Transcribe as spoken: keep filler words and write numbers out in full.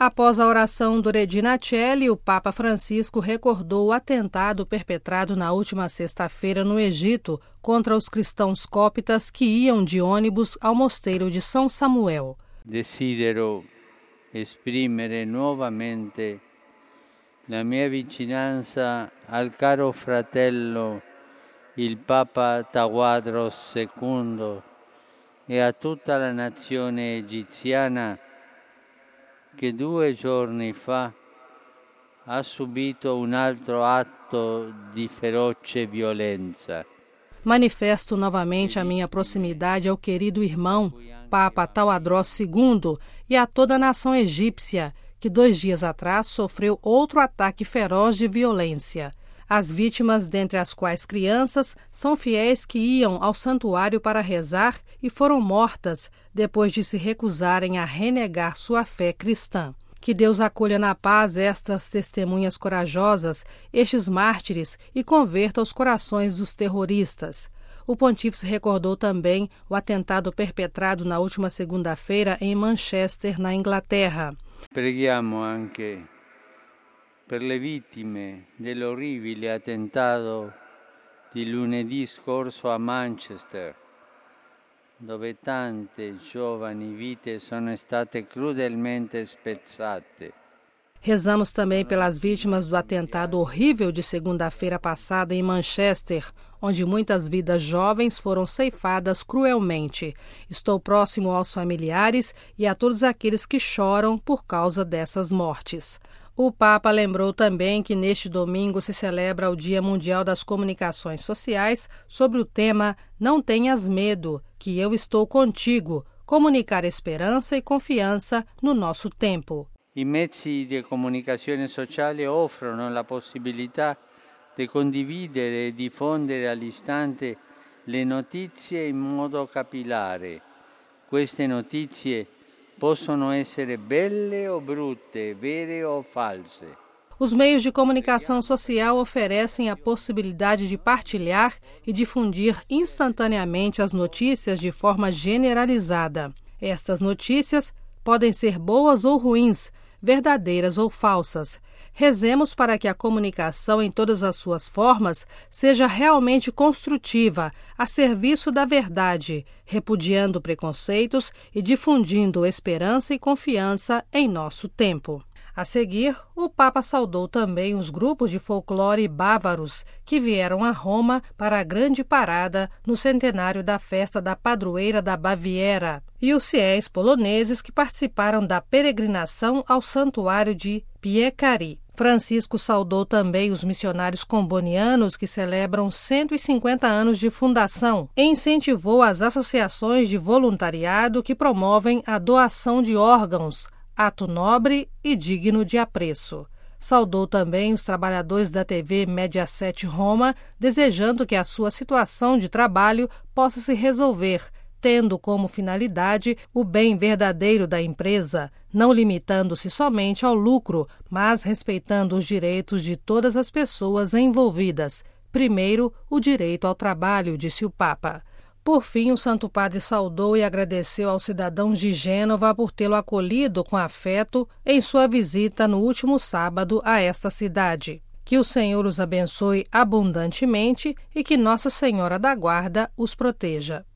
Após a oração do Regina Coeli, o Papa Francisco recordou o atentado perpetrado na última sexta-feira no Egito contra os cristãos cóptas que iam de ônibus ao mosteiro de São Samuel. Desidero esprimere nuovamente la mia vicinanza al caro fratello il Papa Tawadros secondo e a tutta la nazione egiziana che due giorni fa ha subito un altro atto di feroce violenza. Manifesto novamente a minha proximidade ao querido irmão, Papa Tawadros segundo, e a toda a nação egípcia, que dois dias atrás sofreu outro ataque feroz de violência. As vítimas, dentre as quais crianças, são fiéis que iam ao santuário para rezar e foram mortas depois de se recusarem a renegar sua fé cristã. Que Deus acolha na paz estas testemunhas corajosas, estes mártires, e converta os corações dos terroristas. O pontífice recordou também o atentado perpetrado na última segunda-feira em Manchester, na Inglaterra. Preghiamo anche per le vittime dell'orribile attentato di lunedì scorso a Manchester, dove tante giovani vite sono state crudelmente spezzate. Rezamos também pelas vítimas do atentado horrível de segunda-feira passada em Manchester, onde muitas vidas jovens foram ceifadas cruelmente. Estou próximo aos familiares e a todos aqueles que choram por causa dessas mortes. O Papa lembrou também que neste domingo se celebra o Dia Mundial das Comunicações Sociais sobre o tema Não tenhas medo, que eu estou contigo, comunicar esperança e confiança no nosso tempo. I mezzi di comunicazione sociale offrono la possibilità di condividere e diffondere all'istante le notizie in modo capillare. Queste notizie possono essere belle o brutte, vere o false. Os meios de comunicação social oferecem a possibilidade de partilhar e difundir instantaneamente as notícias de forma generalizada. Estas notícias podem ser boas ou ruins, verdadeiras ou falsas. Rezemos para que a comunicação em todas as suas formas seja realmente construtiva, a serviço da verdade, repudiando preconceitos e difundindo esperança e confiança em nosso tempo. A seguir, o Papa saudou também os grupos de folclore bávaros que vieram a Roma para a grande parada no centenário da festa da padroeira da Baviera e os fiéis poloneses que participaram da peregrinação ao santuário de Piekary. Francisco saudou também os missionários combonianos que celebram cento e cinquenta anos de fundação e incentivou as associações de voluntariado que promovem a doação de órgãos, ato nobre e digno de apreço. Saudou também os trabalhadores da T V Mediaset Roma, desejando que a sua situação de trabalho possa se resolver, tendo como finalidade o bem verdadeiro da empresa, não limitando-se somente ao lucro, mas respeitando os direitos de todas as pessoas envolvidas. Primeiro, o direito ao trabalho, disse o Papa. Por fim, o Santo Padre saudou e agradeceu aos cidadãos de Gênova por tê-lo acolhido com afeto em sua visita no último sábado a esta cidade. Que o Senhor os abençoe abundantemente e que Nossa Senhora da Guarda os proteja.